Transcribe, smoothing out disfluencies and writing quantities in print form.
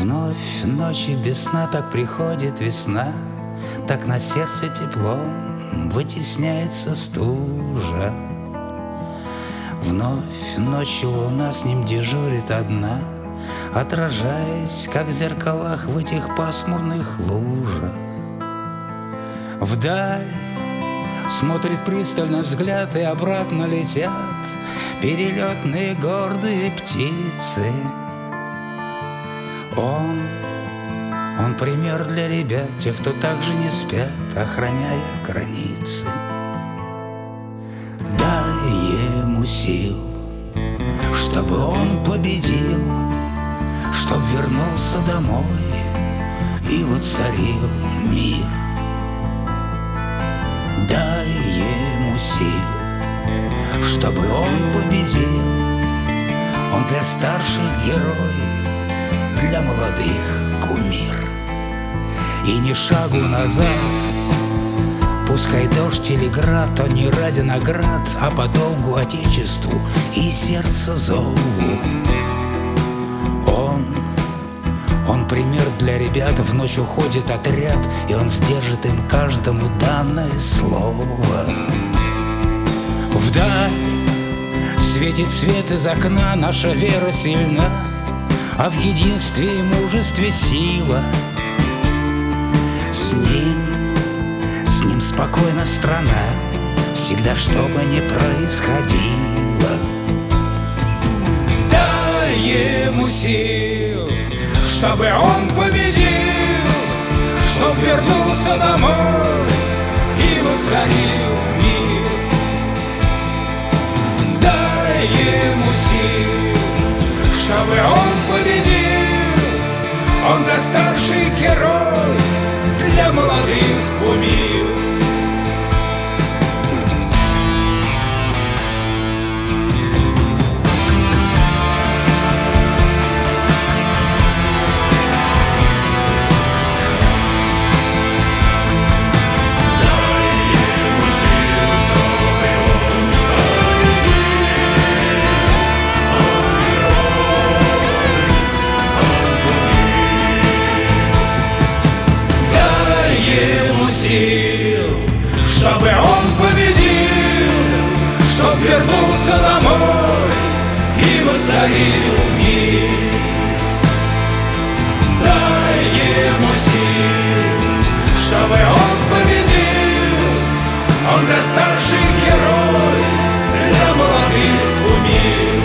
Вновь ночи без сна, так приходит весна, так на сердце теплом вытесняется стужа. Вновь ночью луна с ним дежурит одна, отражаясь, как в зеркалах в этих пасмурных лужах. Вдаль смотрит пристально взгляд, и обратно летят перелетные гордые птицы. Он пример для ребят, тех, кто также не спят, охраняя границы. Дай ему сил, чтобы он победил, чтоб вернулся домой и воцарил мир. Дай ему сил, чтобы он победил. Он для старших герой, для молодых кумир. И ни шагу назад, пускай дождь или град, он не ради наград, а по долгу отечеству и сердце зову. Он пример для ребят, в ночь уходит отряд, и он сдержит им каждому данное слово. Вдаль светит свет из окна, наша вера сильна, а в единстве и мужестве сила. С ним спокойна страна, всегда, что бы ни происходило. Дай ему сил, чтобы он победил, чтоб вернулся домой и воцарил мир. Дай ему сил, чтобы он победил, он для старших герой, для молодых кумир. Чтобы он победил, чтоб вернулся домой и воцарил мир. Дай ему сил, чтобы он победил, он для старших герой, для молодых кумир.